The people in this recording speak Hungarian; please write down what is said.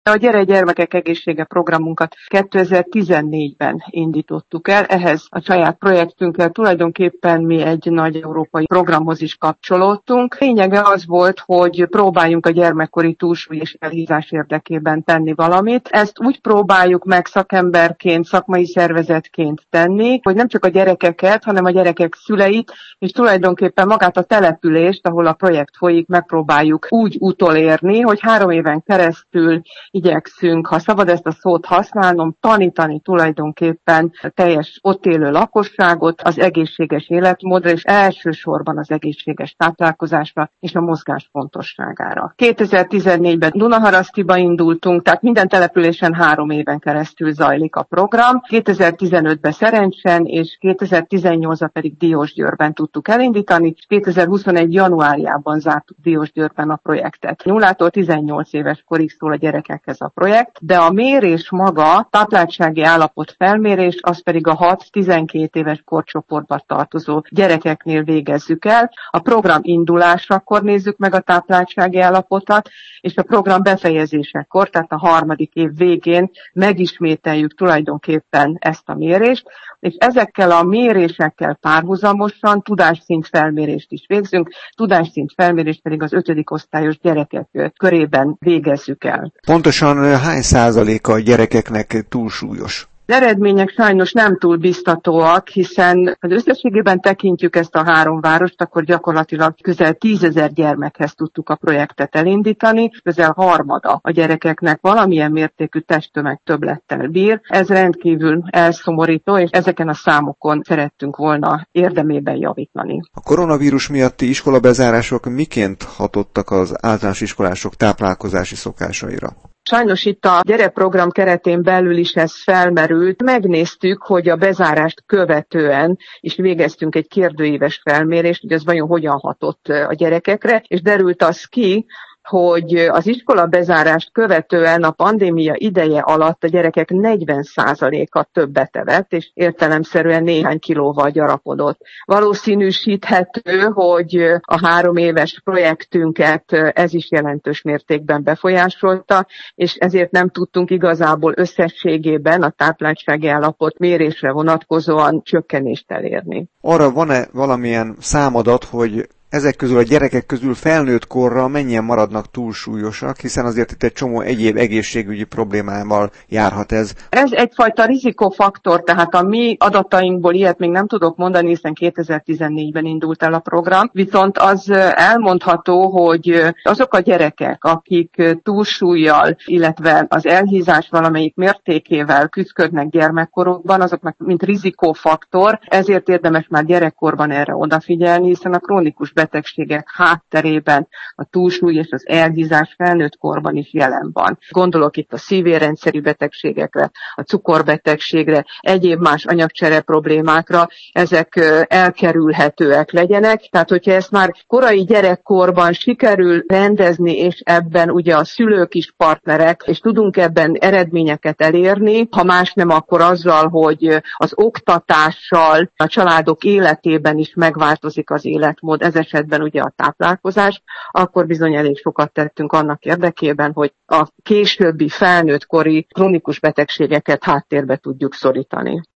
A Gyere Gyermekek Egészsége programunkat 2014-ben indítottuk el, ehhez a saját projektünkkel tulajdonképpen mi egy nagy európai programhoz is kapcsolódtunk. Lényege az volt, hogy próbáljunk a gyermekkori túlsúly és elhízás érdekében tenni valamit. Ezt úgy próbáljuk meg szakemberként, szakmai szervezetként tenni, hogy nem csak a gyerekeket, hanem a gyerekek szüleit, és tulajdonképpen magát a települést, ahol a projekt folyik, megpróbáljuk úgy utolérni, hogy 3 éven keresztül igyekszünk, ha szabad ezt a szót használnom, tanítani tulajdonképpen a teljes ott élő lakosságot az egészséges életmódra, és elsősorban az egészséges táplálkozásra és a mozgás fontosságára. 2014-ben Dunaharasztiba indultunk, tehát minden településen 3 éven keresztül zajlik a program. 2015-ben Szerencsen, és 2018-ban pedig Diósgyőrben tudtuk elindítani, és 2021. januárjában zártuk Diósgyőrben a projektet. 0-tól 18 éves korig szól a gyerekekhez a projekt, de a mérés maga, tápláltsági állapot felmérés, az pedig a 6-12 éves korcsoportba tartozó gyerekeknél végezzük el. A program indulásakor nézzük meg a tápláltsági állapotot, és a program befejezésekor, tehát a 3. év végén megismételjük tulajdonképpen ezt a mérést, és ezekkel a mérésekkel párhuzamosan tudásszint felmérést is végzünk, tudásszint felmérést pedig az 5. osztályos gyerekek körében végezzük el. Pontosan hány százaléka a gyerekeknek túlsúlyos? Az eredmények sajnos nem túl biztatóak, hiszen az összességében tekintjük ezt a 3 várost, akkor gyakorlatilag közel 10 000 gyermekhez tudtuk a projektet elindítani, közel harmada a gyerekeknek valamilyen mértékű testtömeg többlettel bír. Ez rendkívül elszomorító, és ezeken a számokon szerettünk volna érdemében javítani. A koronavírus miatti iskolabezárások miként hatottak az általános iskolások táplálkozási szokásaira? Sajnos itt a gyerekprogram keretén belül is ez felmerült. Megnéztük, hogy a bezárást követően is végeztünk egy kérdőíves felmérést, hogy ez vajon hogyan hatott a gyerekekre, és derült az ki, hogy az iskola bezárást követően a pandémia ideje alatt a gyerekek 40%-a többet evett, és értelemszerűen néhány kilóval gyarapodott. Valószínűsíthető, hogy a 3 éves projektünket ez is jelentős mértékben befolyásolta, és ezért nem tudtunk igazából összességében a tápláltsági állapot mérésre vonatkozóan csökkenést elérni. Arra van-e valamilyen számadat, hogy ezek közül a gyerekek közül felnőtt korra mennyien maradnak túlsúlyosak, hiszen azért itt egy csomó egyéb egészségügyi problémával járhat ez. Ez egyfajta rizikofaktor, tehát a mi adatainkból ilyet még nem tudok mondani, hiszen 2014-ben indult el a program, viszont az elmondható, hogy azok a gyerekek, akik túlsúllyal, illetve az elhízás valamelyik mértékével küzdködnek gyermekkorukban, azoknak mint rizikofaktor, ezért érdemes már gyerekkorban erre odafigyelni, hiszen a krónikus betegségek hátterében a túlsúly és az elhízás felnőtt korban is jelen van. Gondolok itt a szívérrendszeri betegségekre, a cukorbetegségre, egyéb más anyagcsere problémákra, ezek elkerülhetőek legyenek. Tehát, hogyha ezt már korai gyerekkorban sikerül rendezni, és ebben ugye a szülők is partnerek, és tudunk ebben eredményeket elérni, ha más nem, akkor azzal, hogy az oktatással, a családok életében is megváltozik az életmód, ez esetben ugye a táplálkozás, akkor bizony elég sokat tettünk annak érdekében, hogy a későbbi felnőttkori krónikus betegségeket háttérbe tudjuk szorítani.